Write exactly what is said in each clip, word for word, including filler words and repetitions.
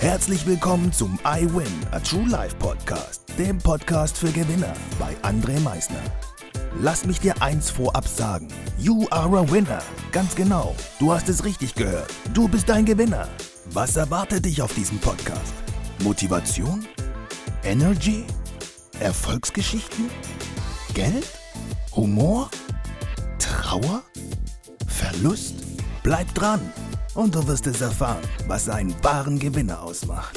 Herzlich willkommen zum I Win, a True Life Podcast, dem Podcast für Gewinner bei André Meisner. Lass mich dir eins vorab sagen, you are a winner. Ganz genau, du hast es richtig gehört, du bist ein Gewinner. Was erwartet dich auf diesem Podcast? Motivation? Energy? Erfolgsgeschichten? Geld? Humor? Trauer? Verlust? Bleib dran und du wirst es erfahren, was einen wahren Gewinner ausmacht.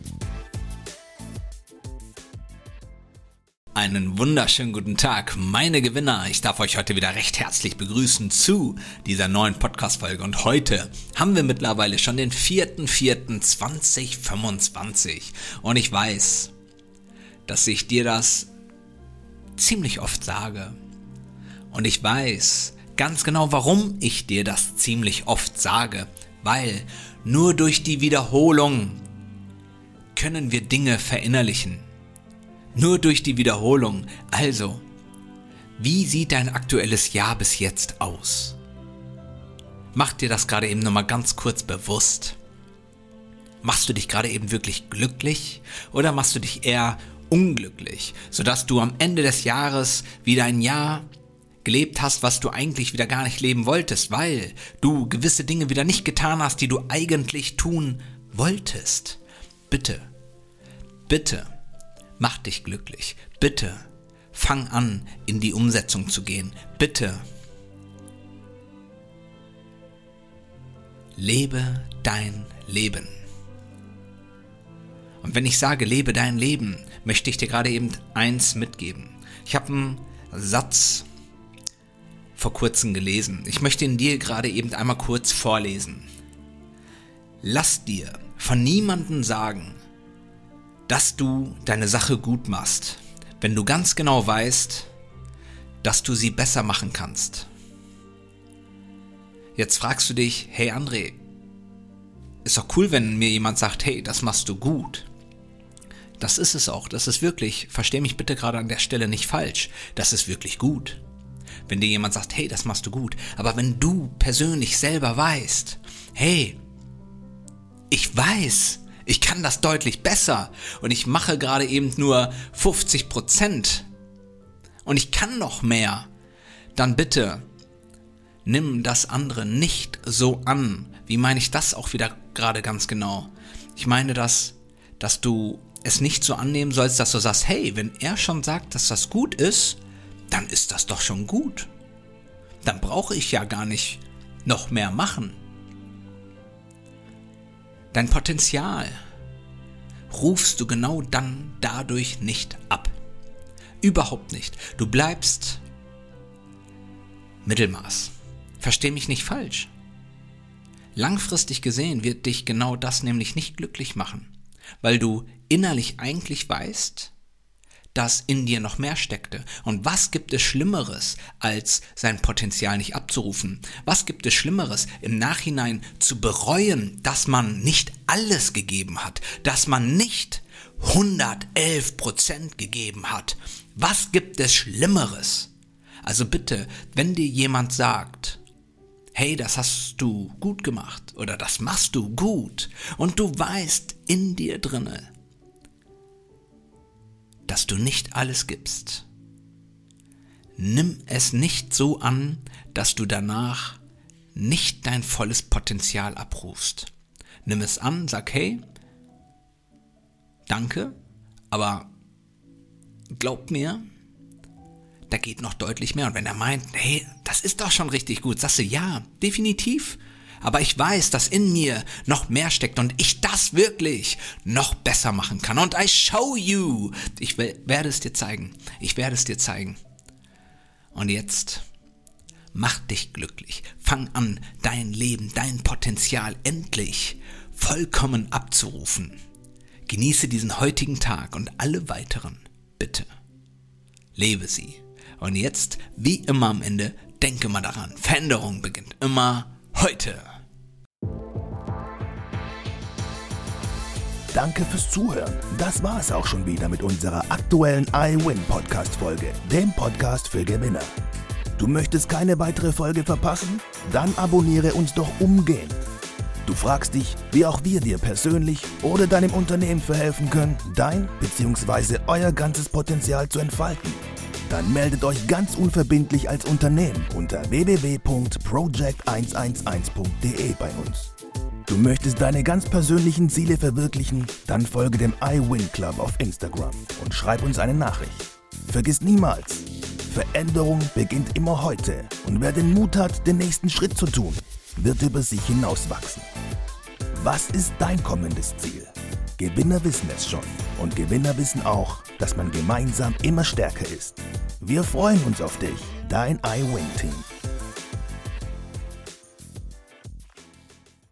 Einen wunderschönen guten Tag, meine Gewinner. Ich darf euch heute wieder recht herzlich begrüßen zu dieser neuen Podcast-Folge. Und heute haben wir mittlerweile schon den vierten vierten zweitausendfünfundzwanzig. Und ich weiß, dass ich dir das ziemlich oft sage. Und ich weiß ganz genau, warum ich dir das ziemlich oft sage. Weil nur durch die Wiederholung können wir Dinge verinnerlichen. Nur durch die Wiederholung. Also, wie sieht dein aktuelles Jahr bis jetzt aus? Mach dir das gerade eben nochmal ganz kurz bewusst. Machst du dich gerade eben wirklich glücklich oder machst du dich eher unglücklich, sodass du am Ende des Jahres wieder ein Jahr gelebt hast, was du eigentlich wieder gar nicht leben wolltest, weil du gewisse Dinge wieder nicht getan hast, die du eigentlich tun wolltest? Bitte, bitte. Mach dich glücklich. Bitte, fang an, in die Umsetzung zu gehen. Bitte, lebe dein Leben. Und wenn ich sage, lebe dein Leben, möchte ich dir gerade eben eins mitgeben. Ich habe einen Satz vor kurzem gelesen. Ich möchte ihn dir gerade eben einmal kurz vorlesen. Lass dir von niemandem sagen, dass du deine Sache gut machst, wenn du ganz genau weißt, dass du sie besser machen kannst. Jetzt fragst du dich, hey André, ist doch cool, wenn mir jemand sagt, hey, das machst du gut. Das ist es auch, das ist wirklich, versteh mich bitte gerade an der Stelle nicht falsch, das ist wirklich gut. Wenn dir jemand sagt, hey, das machst du gut, aber wenn du persönlich selber weißt, hey, ich weiß, ich kann das deutlich besser und ich mache gerade eben nur fünfzig Prozent und ich kann noch mehr, dann bitte nimm das andere nicht so an. Wie meine ich das auch wieder gerade ganz genau? Ich meine das, dass du es nicht so annehmen sollst, dass du sagst, hey, wenn er schon sagt, dass das gut ist, dann ist das doch schon gut. Dann brauche ich ja gar nicht noch mehr machen. Dein Potenzial rufst du genau dann dadurch nicht ab. Überhaupt nicht. Du bleibst Mittelmaß. Versteh mich nicht falsch. Langfristig gesehen wird dich genau das nämlich nicht glücklich machen, weil du innerlich eigentlich weißt, dass in dir noch mehr steckte. Und was gibt es Schlimmeres, als sein Potenzial nicht abzurufen? Was gibt es Schlimmeres, im Nachhinein zu bereuen, dass man nicht alles gegeben hat, dass man nicht hundertelf Prozent gegeben hat? Was gibt es Schlimmeres? Also bitte, wenn dir jemand sagt, hey, das hast du gut gemacht oder das machst du gut und du weißt in dir drinne, dass du nicht alles gibst. Nimm es nicht so an, dass du danach nicht dein volles Potenzial abrufst. Nimm es an, sag hey, danke, aber glaub mir, da geht noch deutlich mehr. Und wenn er meint, hey, das ist doch schon richtig gut, sagst du, ja, definitiv. Aber ich weiß, dass in mir noch mehr steckt und ich das wirklich noch besser machen kann. Und I show you. Ich werde es dir zeigen. Ich werde es dir zeigen. Und jetzt mach dich glücklich. Fang an, dein Leben, dein Potenzial endlich vollkommen abzurufen. Genieße diesen heutigen Tag und alle weiteren. Bitte. Lebe sie. Und jetzt, wie immer am Ende, denke mal daran. Veränderung beginnt immer heute. Danke fürs Zuhören. Das war es auch schon wieder mit unserer aktuellen I Win Podcast Folge, dem Podcast für Gewinner. Du möchtest keine weitere Folge verpassen? Dann abonniere uns doch umgehend. Du fragst dich, wie auch wir dir persönlich oder deinem Unternehmen verhelfen können, dein bzw. euer ganzes Potenzial zu entfalten? Dann meldet euch ganz unverbindlich als Unternehmen unter w w w punkt project eins eins eins punkt d e bei uns. Du möchtest deine ganz persönlichen Ziele verwirklichen? Dann folge dem iWin Club auf Instagram und schreib uns eine Nachricht. Vergiss niemals, Veränderung beginnt immer heute und wer den Mut hat, den nächsten Schritt zu tun, wird über sich hinauswachsen. Was ist dein kommendes Ziel? Gewinner wissen es schon und Gewinner wissen auch, dass man gemeinsam immer stärker ist. Wir freuen uns auf dich, dein iWin-Team.